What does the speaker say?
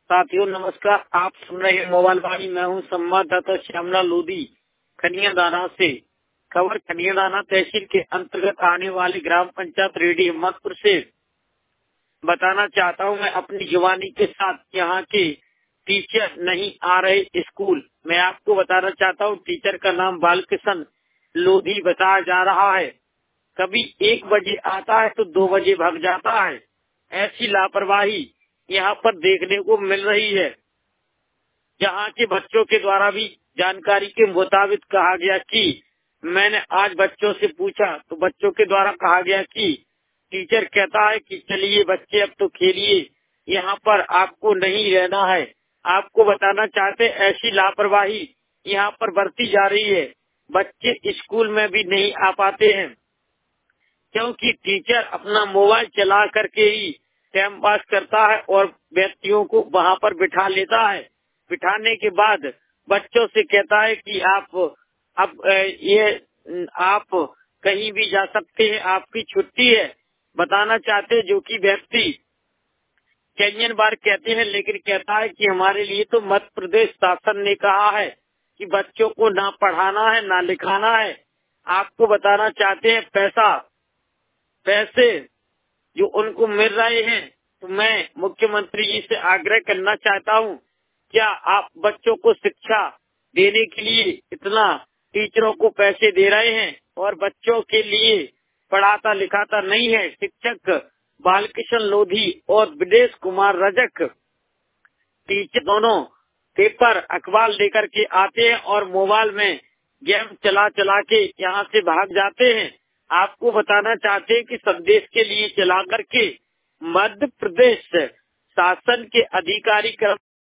साथियों नमस्कार। आप सुन रहे हैं मोबाइल वाणी। मैं हूं संवाददाता श्यामला लोधी खनियादाना से। खबर खनियादाना तहसील के अंतर्गत आने वाली ग्राम पंचायत रेडी हिम्मतपुर से बताना चाहता हूं। मैं अपनी जवानी के साथ यहाँ के टीचर नहीं आ रहे स्कूल। मैं आपको बताना चाहता हूं टीचर का नाम बालकिशन लोधी बताया जा रहा है। कभी 1 बजे आता है तो 2 बजे भाग जाता है। ऐसी लापरवाही यहाँ पर देखने को मिल रही है। यहाँ के बच्चों के द्वारा भी जानकारी के मुताबिक कहा गया कि मैंने आज बच्चों से पूछा तो बच्चों के द्वारा कहा गया कि टीचर कहता है कि चलिए बच्चे अब तो खेलिए, यहाँ पर आपको नहीं रहना है। आपको बताना चाहते ऐसी लापरवाही यहाँ पर बरती जा रही है। बच्चे स्कूल में भी नहीं आ पाते हैं क्योंकि टीचर अपना मोबाइल चला करके ही टाइम पास करता है और व्यक्तियों को वहाँ पर बिठा लेता है। बिठाने के बाद बच्चों से कहता है कि आप कहीं भी जा सकते हैं, आपकी छुट्टी है। बताना चाहते जो कि व्यक्ति कई बार कहते हैं, लेकिन कहता है कि हमारे लिए तो मध्य प्रदेश शासन ने कहा है कि बच्चों को ना पढ़ाना है ना लिखाना है। आपको बताना चाहते हैं पैसे जो उनको मिल रहे हैं, तो मैं मुख्यमंत्री जी से आग्रह करना चाहता हूँ, क्या आप बच्चों को शिक्षा देने के लिए इतना टीचरों को पैसे दे रहे हैं और बच्चों के लिए पढ़ाता लिखाता नहीं है। शिक्षक बालकिशन लोधी और विदेश कुमार रजक टीचर दोनों पेपर अखबार लेकर के आते हैं और मोबाइल में गेम चला चला के यहाँ से भाग जाते हैं। आपको बताना चाहते हैं कि संदेश के लिए चला करके मध्य प्रदेश शासन के अधिकारी